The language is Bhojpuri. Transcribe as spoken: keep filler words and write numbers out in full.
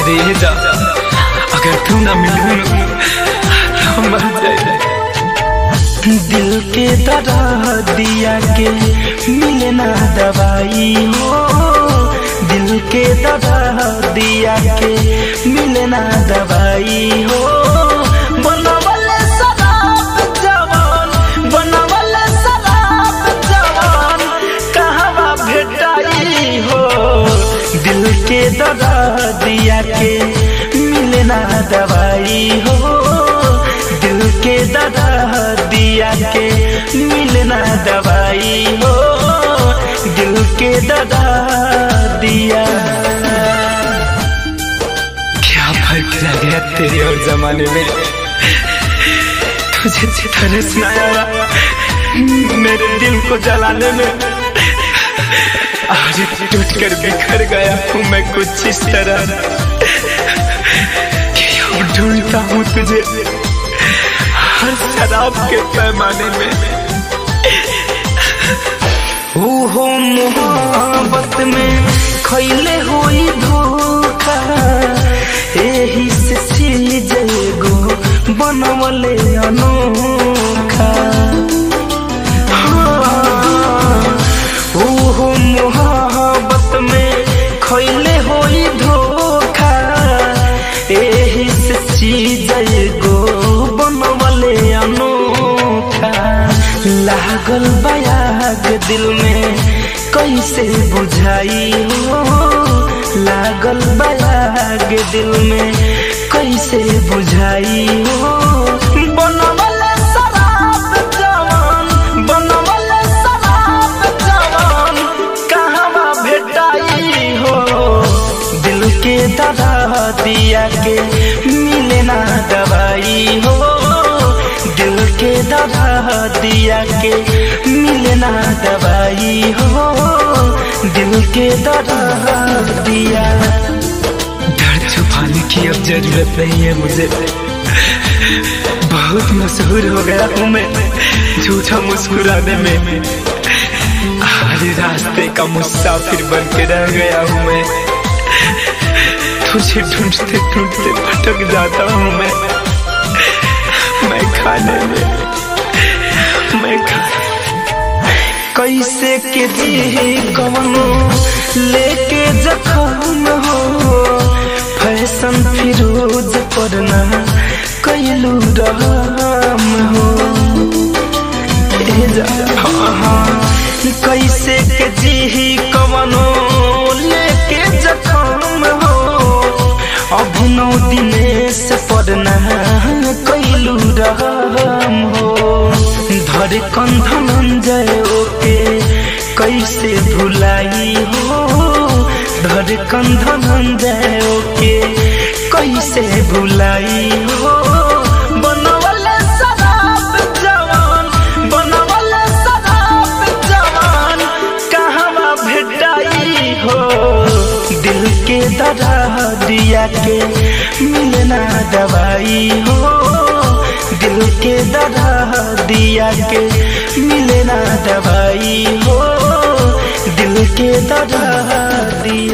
अरे जा अगर तू ना मिलू तो मर जाए। दिल के दर्द दिया के मिले ना दवाई हो, दिल के दर्द दिया के मिले ना दवाई हो। बनवले शराब जवान, बनवले शराब जवान कहवा भेटाई हो। दिल के दर्द दिया के मिले ना दवाई हो, दिल के दर्द दिया के मिले ना दवाई हो, दिल के दर्द दिया। क्या फर्क रह गया तेरे और जमाने में, तुझे तरस ना आया मेरे दिल को जलाने में। आज टूट कर बिखर गया हूँ मैं कुछ इस तरह कि ढूंढता हूँ तुझे हर शराब के पैमाने में। ओहो मोहब्बत में खैले हुई धोखा, एही से चीज एगो बनवले अनोखा। ओहो मोहब्बत में खैले हुई धोखा, एही से चीज एगो बनवले अनोखा। लागल बयाग दिल में कैसे बुझाई हो, लागल बयाग दिल में कैसे बुझाई हो। बनवले शराब जवान, बनवले शराब जवान कहवा भेटाई हो। दिल के दर्द दिया के मिले ना दवाई हो, दिल के दर्द दिया के मिले ना दवाई हो, दिल के दर्द दिया। डर छुपाने की अब जरूरत नहीं है मुझे, बहुत मशहूर हो गया हूँ मैं झूठा मुस्कुराने में। हर रास्ते का मुसाफिर बन के रह गया हूँ मैं, तुझे ढूंढते ढूंढते भटक जाता हूँ मैं। मैं खाने में मैं खाने कैसे के जी कवनो लेके जखम हो, फैशन फिरोज पड़ना कैलू रहम हो। हाँ हाँ कैसे के जी कवनो लेके जखम हो, अभिनव दिनेश पड़ना कैलू रहम हो। धड़कन धनंजय ओके कैसे भुलाई हो, धड़कन धनंजय ओके कैसे भुलाई हो। बनवले शराब जवान, बनवले शराब जवान कहवा भेटाई हो। दिल के दर्द दिया के मिले ना दवाई हो, दिल के दर्द दिया के मिले ना दवाई हो, दिल के दर्द दिया।